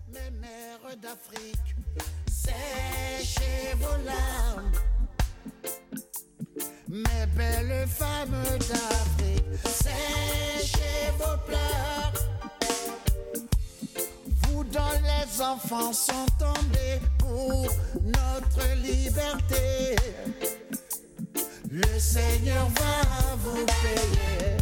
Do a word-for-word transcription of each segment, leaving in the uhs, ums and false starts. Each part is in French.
Mes mères d'Afrique, séchez vos larmes. Mes belles femmes d'Afrique, séchez vos pleurs. Vous dont les enfants sont tombés pour notre liberté, le Seigneur va vous payer.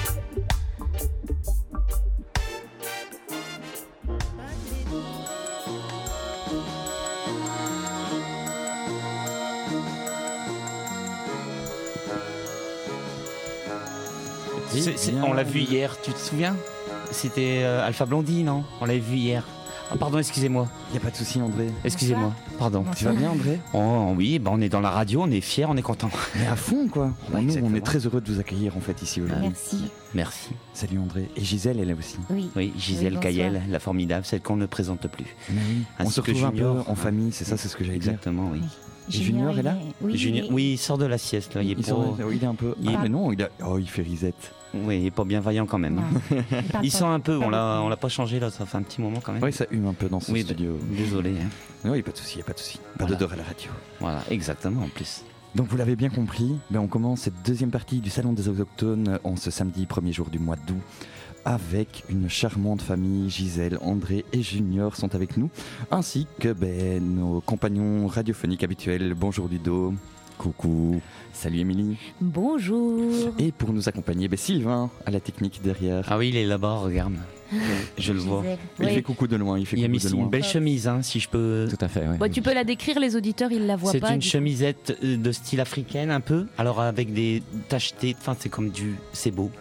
C'est, c'est, on l'a vu hier, tu te souviens? C'était euh, Alpha Blondie, non? On l'avait vu hier. Ah, pardon, excusez-moi. Il n'y a pas de souci, André. Excusez-moi, pardon. Tu vas bien, André? Oh oui, bah, on est dans la radio, on est fiers, on est contents. Mais à fond, quoi. Bah, nous, exactement. on est très heureux de vous accueillir, en fait, ici aujourd'hui. Merci. Merci. Salut, André. Et Gisèle, elle est aussi. Oui. Oui, Gisèle Oui, Caillel, la formidable, celle qu'on ne présente plus. Mais oui. On Ainsi se que retrouve un Junior. peu en famille, c'est ça, c'est ce que j'allais dire. Exactement, oui. Et Junior est là? Oui, Junior, il est- oui, il sort de la sieste, là. Il est Il, pas... sort- oui, il est un peu. Il- Ah, mais non, il, a... oh, il fait risette. Oui, il est pas bien vaillant quand même. Non, hein. il parle Il pas- sent un peu, pas on l'a, beaucoup. on l'a pas changé là, ça fait un petit moment quand même. Oui, ça hume un peu dans ce Oui, studio. Désolé. hein. Non, il n'y a pas de souci, il n'y a pas de souci. Pas Voilà. d'odeur à la radio. Voilà, exactement en plus. Donc vous l'avez bien compris, ben on commence cette deuxième partie du Salon des Autochtones en ce samedi premier jour du mois d'août avec une charmante famille. Gisèle, André et Junior sont avec nous, ainsi que ben, nos compagnons radiophoniques habituels. Bonjour Ludo. Coucou. Salut Émilie. Bonjour. Et pour nous accompagner, ben, Sylvain à la technique derrière. Ah oui, il est là-bas, regarde. Je le vois. Gisèle. Il Oui. fait coucou de loin, il fait Il a coucou mis de une loin. belle chemise, hein, si je peux. Tout à fait, ouais. Bon, tu peux la décrire, les auditeurs, ils la voient C'est pas. une du coup. chemisette euh, de style africaine un peu, alors avec des tachetés, enfin c'est comme du... C'est beau.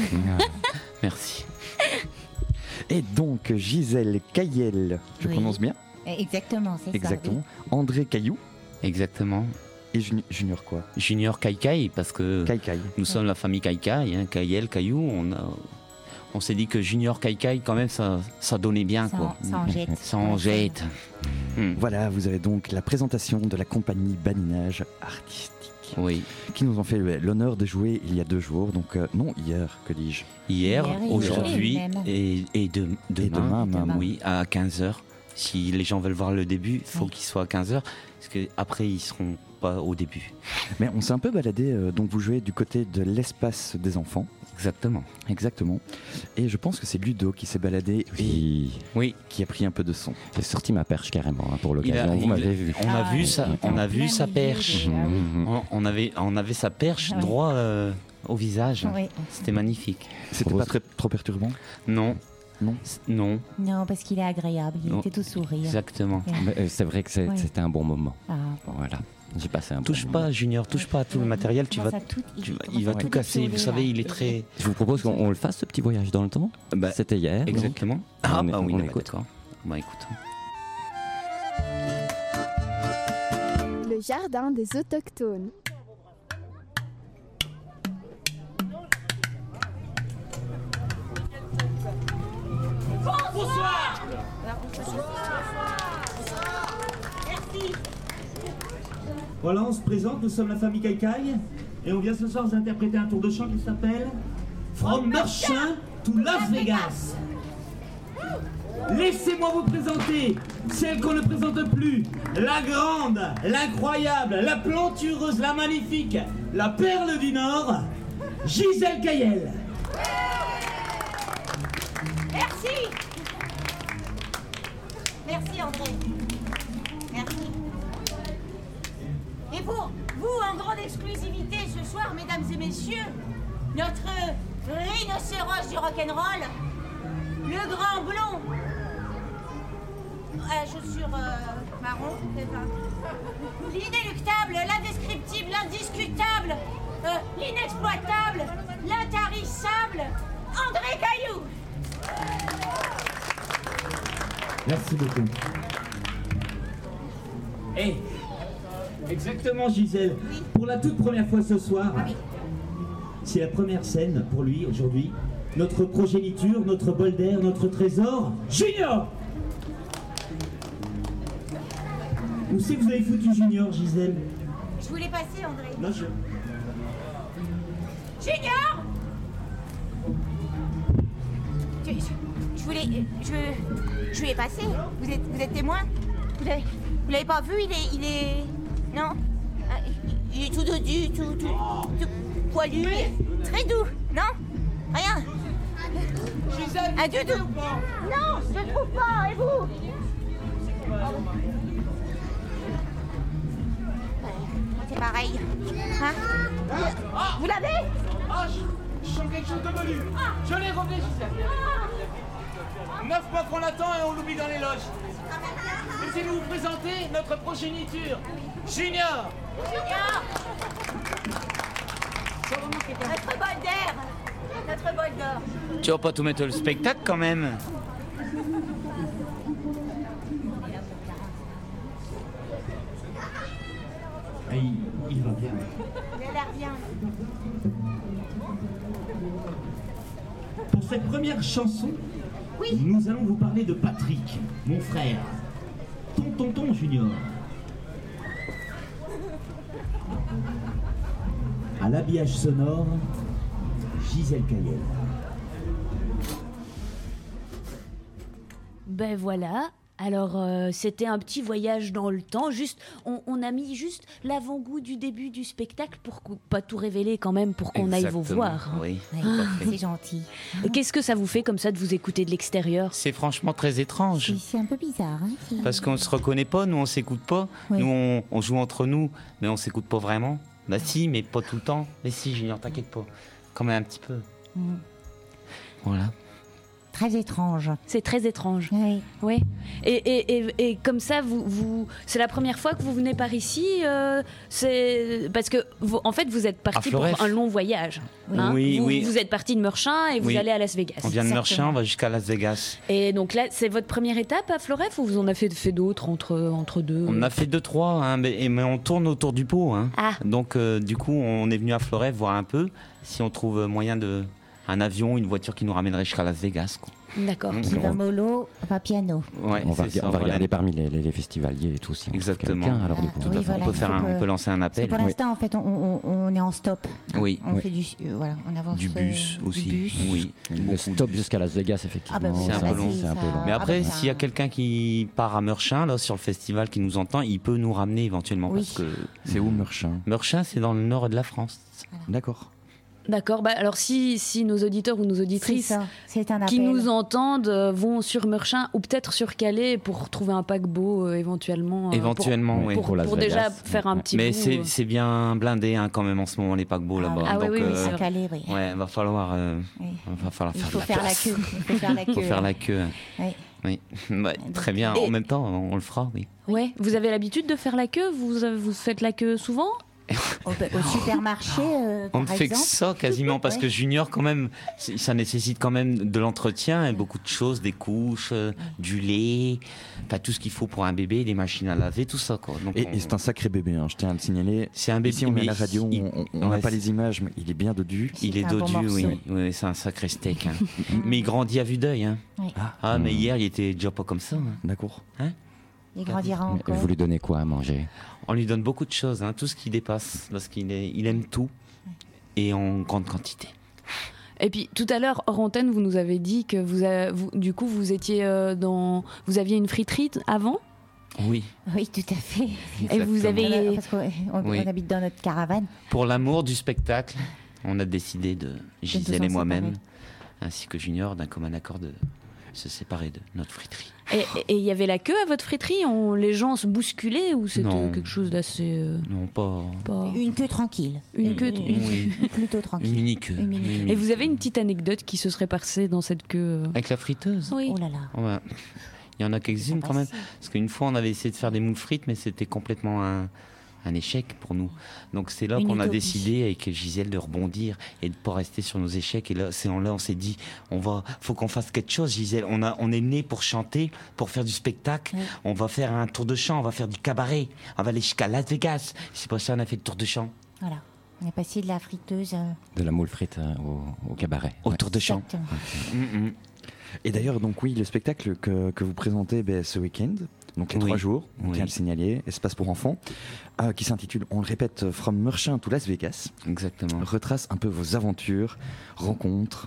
Merci. Et donc Gisèle Caillel, je Oui. prononce bien? Exactement, c'est Exactement. André Caillou Exactement. et Juni- Junior quoi? Junior Kaikai, parce que Kai Kai. nous sommes la famille Kaikai, hein, Caillel, Caillou, on a... On s'est dit que Junior Kaikai, quand même, ça, ça donnait bien, ça. quoi. Ça, ça en jette. Ça en jette. Hmm. Voilà, vous avez donc la présentation de la compagnie Badinage Artistique Oui. qui nous ont fait l'honneur de jouer il y a deux jours, donc euh, non hier, que dis-je. Hier, Hier et aujourd'hui aujourd'hui même. et, et, de, demain, Et demain, demain. oui, à quinze heures. Si les gens veulent voir le début, il faut Oui. qu'ils soient à quinze heures, parce qu'après, ils seront pas au début. Mais on s'est un peu baladé, euh, donc vous jouez du côté de l'espace des enfants, Exactement. exactement. Et je pense que c'est Ludo qui s'est baladé Oui, et Oui, qui a pris un peu de son. j'ai sorti ma perche carrément hein, pour il a- l'occasion. Vous il- m'avez vu. on a Ah, vu il ça, était on a en vu plein sa milieu perche. des- ah oui. Mhm. On, on avait, on avait sa perche Ah oui. droit euh, au visage. Oui. C'était magnifique. C'était Rose. pas très, trop perturbant? Non. Non. C- Non, Non, parce qu'il est agréable, il Non. était tout sourire. exactement. Mais, euh, c'est vrai que c'est- Ouais. c'était un bon moment. Ah, bon. Voilà, j'ai passé un Touche bon pas, moment. Junior, touche pas à tout le matériel, tu vas, Commence à tout- tu vas- commence il va à tout casser. Vous défioler, savez, là. il est très... Je vous propose qu'on on le fasse ce petit voyage dans le temps. Bah, C'était hier. donc. Exactement. Ah On bah est- oui, on bah, écoute. d'accord. Bah écoute. Le jardin des autochtones. Voilà, on se présente, nous sommes la famille Kaikai et on vient ce soir vous interpréter un tour de chant qui s'appelle From Merchant to Las Vegas. Laissez-moi vous présenter celle qu'on ne présente plus, la grande, l'incroyable, la plantureuse, la magnifique, la perle du Nord, Gisèle Caillel. Merci. Merci André. Merci. Et pour vous, en grande exclusivité ce soir, mesdames et messieurs, notre rhinocéros du rock'n'roll, le grand blond, à chaussures euh, marron, c'est ça. L'inéluctable, l'indescriptible, l'indiscutable, euh, l'inexploitable, l'intarissable, André Caillou. Merci beaucoup. Et exactement Gisèle, pour la toute première fois ce soir, c'est la première scène pour lui aujourd'hui. Notre progéniture, notre bol d'air, notre trésor, Junior. Où c'est que vous avez foutu Junior, Gisèle? Je voulais passer, André. Non, je... Junior! Tu- je, je voulais, je, je voulais passer. Vous êtes, vous êtes témoin? Vous l'avez, vous l'avez pas vu? Il est, il est, non? Ah, il, il est tout dodu, tout, tout, tout poilu, très doux, non? Rien. Un doudou. Non, je ne trouve pas. Et vous? C'est pareil. Hein? Vous l'avez? Ah, je, je sens quelque chose de velu. Je l'ai relevé, Gisèle. Neuf mois qu'on l'attend et on l'oublie dans les loges. Laissez-nous vous présenter notre progéniture. Junior. Junior. Notre bol d'air. Notre bol d'or. Tu vas pas tout mettre le spectacle quand même? Ah, il, il va bien. Il a l'air bien. Pour cette première chanson, oui. Nous allons vous parler de Patrick, mon frère. Ton tonton Junior. À l'habillage sonore, Gisèle Cayel. Ben voilà. Alors, euh, c'était un petit voyage dans le temps. Juste, on, on a mis juste l'avant-goût du début du spectacle pour qu- pas tout révéler quand même, pour qu'on aille vous voir. Oui, Ouais, c'est gentil. Et qu'est-ce que ça vous fait comme ça de vous écouter de l'extérieur? c'est franchement très étrange. C'est- C'est un peu bizarre. Hein, c'est- Parce qu'on se reconnaît pas, nous on s'écoute pas. Oui. Nous on, on joue entre nous, mais on s'écoute pas vraiment. Bah si, mais pas tout le temps. Mais si, Junior, t'inquiète pas. Quand même un petit peu. Mm. Voilà. Très étrange. C'est très étrange. Oui. Ouais. Et, et, et, et comme ça, vous, vous, c'est la première fois que vous venez par ici. euh, c'est parce que vous, en fait, vous êtes parti pour Floref. un long voyage. hein. Oui, vous, oui. Vous êtes parti de Meurchin et vous Oui. allez à Las Vegas. On vient de Exactement. Meurchin, on va jusqu'à Las Vegas. Et donc là, c'est votre première étape à Floref ou vous en avez fait, fait d'autres entre, entre deux? On a fait deux, trois, hein, mais, et- mais on tourne autour du pot. Hein. Ah. Donc euh, du coup, on est venu à Floref voir un peu si on trouve moyen de... Un avion, une voiture qui nous ramènerait jusqu'à Las Vegas. Quoi. D'accord. Mm. Qui va mollo, va piano. Ouais, on va, c'est ça, on va voilà. regarder parmi les, les- les festivaliers et tout. Si on trouve Exactement. quelqu'un, alors du Ah, coup. oui, On voilà, peut, faire il faut un- on que- peut lancer un Parce que appel. pour l'instant, en fait, on, on- on est en stop. Oui. On Oui. fait du, euh, voilà, on avance. Du bus euh, aussi. Du bus. Oui. Le Beaucoup stop de bus. jusqu'à Las Vegas, effectivement. Ah bah oui, C'est un ça- peu long. C'est un peu ça- long. Mais Ah après, bah, s'il y a ça- quelqu'un qui part à Meurchin, là, sur le festival, qui nous entend, il peut nous ramener éventuellement. Oui. Parce que C'est où Meurchin? Meurchin, c'est dans le nord de la France. D'accord. D'accord. Bah, alors, si, si nos auditeurs ou nos C'est auditrices ça, c'est un appel. qui nous entendent euh, vont sur Meurchin ou peut-être sur Calais pour trouver un paquebot euh, éventuellement. euh, Éventuellement, pour, oui. Pour, Pour Las pour déjà Vegas. faire un Ouais. petit Mais bout, c'est euh. c'est bien blindé hein, quand même en ce moment, les paquebots Ah, là-bas. ah oui, Donc, oui, oui, euh, c'est vrai. Calais, oui. ouais, va falloir, euh, Oui. va falloir Il faire faut de la faire la place. queue. Il faut faire la queue. Faut faire la queue. Oui. Oui, Ouais, très bien. Et- En même temps, on le fera, oui. Ouais. Vous avez l'habitude de faire la queue? Vous, avez- vous faites la queue souvent? Au, au supermarché, euh, On ne par fait que exemple. ça quasiment parce Ouais. que Junior, quand même, c'est- ça nécessite quand même de l'entretien et beaucoup de choses, des couches, euh, du lait, pas tout ce qu'il faut pour un bébé, des machines à laver, tout ça quoi. Donc, Et, on- et c'est un sacré bébé, hein, je tiens à le signaler. c'est un bébé. Ici, on est mais à la radio, il- on- on n'a ouais, pas c'est- les images, mais il est bien dodu. Il est C'est un bon dodu, oui. morceau. Oui, c'est un sacré steak. hein. Mais il grandit à vue d'œil. Hein. Oui. Ah, mais hier, il était déjà pas comme ça. hein. D'accord. Il grandira Mais encore. vous lui donnez quoi à manger? On lui donne beaucoup de choses, hein, tout ce qui dépasse, parce qu'il est, il aime tout et en grande quantité. Et puis tout à l'heure, hors antenne, vous nous avez dit que vous, a- vous- du coup, vous étiez euh, dans, vous aviez une friterie avant. Oui. Oui, tout à fait. Et vous Exactement. avez- Parce qu'on on, Oui. on habite dans notre caravane. Pour l'amour du spectacle, on a décidé de, Gisèle en et moi-même, séparer. ainsi que Junior, d'un commun accord de se séparer de notre friterie. Et et il y avait la queue à votre friterie? On, les gens se bousculaient ou c'était Non. quelque chose d'assez euh, Non, pas pas... Une queue tranquille. Une queue- Une- Oui. Plutôt une tranquille. mini queue. Une mini- Une Et vous avez une petite anecdote qui se serait passée dans cette queue? euh Avec la friteuse. Oui. Oh là là. Ouais. Il y en a quelques-unes Ça quand même. passe. Parce qu'une fois, on avait essayé de faire des moules frites, mais c'était complètement un, un échec pour nous. Donc c'est là Une qu'on a utopie. décidé avec Gisèle de rebondir et de pas rester sur nos échecs. Et là, c'est en là, on s'est dit, on va, faut qu'on fasse quelque chose, Gisèle. On a, on est né pour chanter, pour faire du spectacle. Ouais. On va faire un tour de chant, on va faire du cabaret. On va aller jusqu'à Las Vegas. C'est pour ça qu'on a fait le tour de chant. Voilà. On est passé de la friteuse euh, De la moule frite euh, au, au cabaret. Au Ouais. tour de chant. exactement. Mm, mm. Et d'ailleurs, donc oui, le spectacle que, que vous présentez ben, ce week-end, donc les Oui. trois jours, on Oui. tient à le signaler, espace pour enfants, euh, qui s'intitule, on le répète, From Meurchin to Las Vegas, Exactement. retrace un peu vos aventures, rencontres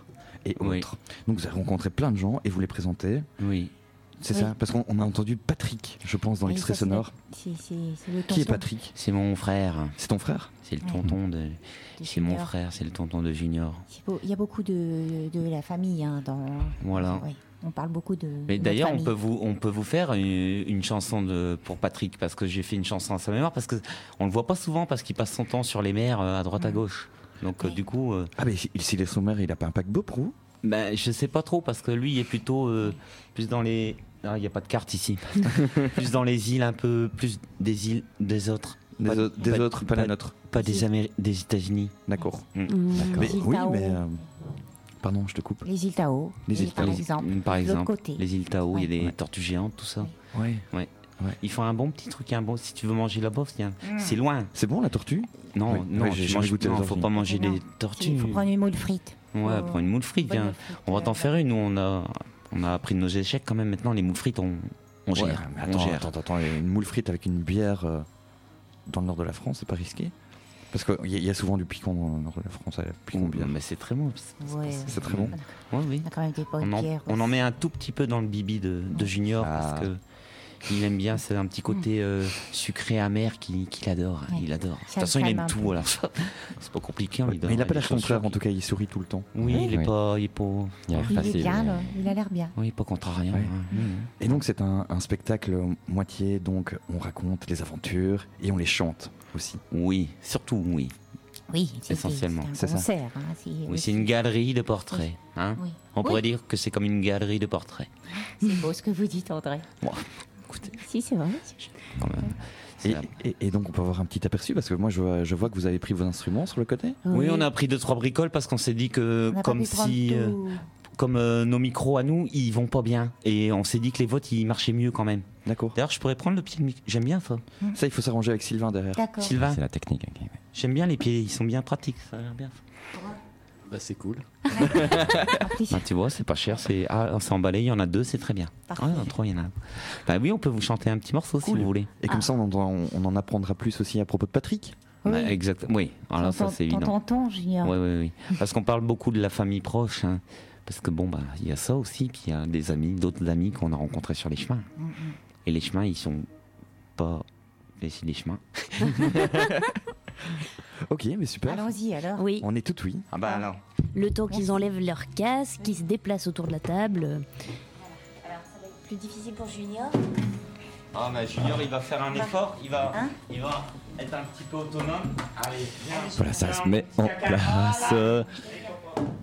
et Oui. autres. Donc vous avez rencontré plein de gens et vous les présentez. Oui. C'est Oui. ça, parce qu'on on a entendu Patrick, je pense, dans Oui, l'extrait ça, c'est sonore. le- c'est- c'est- c'est le Qui est tonton Patrick? C'est mon frère. C'est ton frère? C'est le Ouais. tonton de. de C'est mon Junior. frère, c'est le tonton de Junior. C'est beau- Il y a beaucoup de, de la famille hein, dans. Voilà. Ouais, on parle beaucoup de. Mais de d'ailleurs, notre on peut famille. vous, on peut vous faire une, une chanson de, pour Patrick, parce que j'ai fait une chanson à sa mémoire, parce que on le voit pas souvent, parce qu'il passe son temps sur les mers euh, à droite à gauche. Donc euh, Oui. du coup, euh, Ah, mais s'il s'il est sommaire, il a pas un paquebot pour vous? ben, je sais pas trop, parce que lui il est plutôt euh, plus dans les. Ah, il n'y a pas de carte ici. Plus dans les îles, un peu plus des îles des autres. Des, Pas- au- des pas- autres, pas, la nôtre. Pas des, Améri- des États-Unis. D'accord. Mm. Mmh. Mais, Les îles oui, Tao. mais. euh, Pardon, je te coupe. Les îles Tao. Les îles par Tao. exemple. Mm, Par De l'autre exemple, côté. les îles Tao, il y a Ouais. des Ouais. tortues géantes, tout ça. Ouais. Ouais. Ouais. Ils font un bon petit truc, un bon. Si tu veux manger là-bas, c'est un- c'est loin. C'est bon la tortue? Non, Oui. non, Ouais, j'ai tu jamais manges- goûté non, les faut origines. pas manger Non. des tortues. Il faut prendre une moule frite. Ouais, Faut- prends une moule frite, bonne viens. moule frite, On va euh, t'en faire une. Nous, on a, on a appris de nos échecs quand même. Maintenant, les moules frites, on, on Ouais, gère. mais on attends, gère. attends, attends, une moule frite avec une bière euh, dans le nord de la France, c'est pas risqué? Parce qu'il y, a- y a souvent du piquant dans le nord de la France, avec piquant bière. Mais c'est très bon. C'est- Ouais. C'est très bon. Ouais, oui. On a quand même des bonnes On en, bières. on en aussi. met un tout petit peu dans le bibi de, de Junior Ah. parce que il aime bien, c'est un petit côté euh, sucré amer qu'il qu'il adore. Ouais. Il adore. De Ça toute le façon, il calme aime un tout. peu. Alors, c'est pas compliqué. On lui donne Mais il a pas des l'air ton choses frère, en sur- tout cas, il sourit tout le temps. Oui, il est Oui. pas, il est pas, Il a l'air Il est facile. bien, mais- là. Il a l'air bien. oui, pas contrariant. Ouais. hein. Et donc c'est un, un spectacle moitié, donc on raconte les aventures et on les chante aussi. Oui, surtout oui. Oui, c'est- Essentiellement, c'est c'est un ça. concert. hein, c'est- Oui, c'est une galerie de portraits. Hein Oui. On Oui. pourrait dire que c'est comme une galerie de portraits. C'est beau ce que vous dites, André. Bon, écoutez, Si, c'est vrai. quand même. Et, C'est- et- et donc on peut avoir un petit aperçu parce que moi je vois, je vois que vous avez pris vos instruments sur le côté. Oui, on a pris deux trois bricoles parce qu'on s'est dit que On n'a pas comme pu prendre si, euh, tout. comme euh, nos micros à nous, ils vont pas bien, et on s'est dit que les vôtres ils marchaient mieux quand même. D'accord. D'ailleurs, je pourrais prendre le pied de micro. J'aime bien ça. Ça il faut s'arranger avec Sylvain derrière. D'accord. Sylvain, C'est la technique. ok, ouais. j'aime bien les pieds, ils sont bien pratiques. Ça a l'air bien. Bah, c'est cool. Ah, tu vois, c'est pas cher, c'est ah, c'est emballé. Il y en a deux, c'est très bien. Parfait. Ah, il y en a trois, il y en a. Bah oui, on peut vous chanter un petit morceau si Cool. vous voulez. Et comme Ah. ça on en, on- on en apprendra plus aussi à propos de Patrick. Oui. Bah, exact. Oui. Alors ça, Ton- c'est ton évident. tonton, Junior. Oui, oui, oui. Parce qu'on parle beaucoup de la famille proche, hein. Parce que bon, bah, il y a ça aussi, puis il y a des amis, d'autres amis qu'on a rencontrés sur les chemins. Mm, mm. Et les chemins, ils sont pas. Mais c'est des chemins. Ok, mais super. Allons-y alors. Oui, On est tout oui. Ah bah alors. le temps qu'ils enlèvent leur casque, qu'ils se déplacent autour de la table. Plus difficile pour Junior. Ah, mais Junior, il va faire un effort, il va, Hein il va être un petit peu autonome. Allez, viens. Voilà, ça Viens, se met en caca. place. Voilà.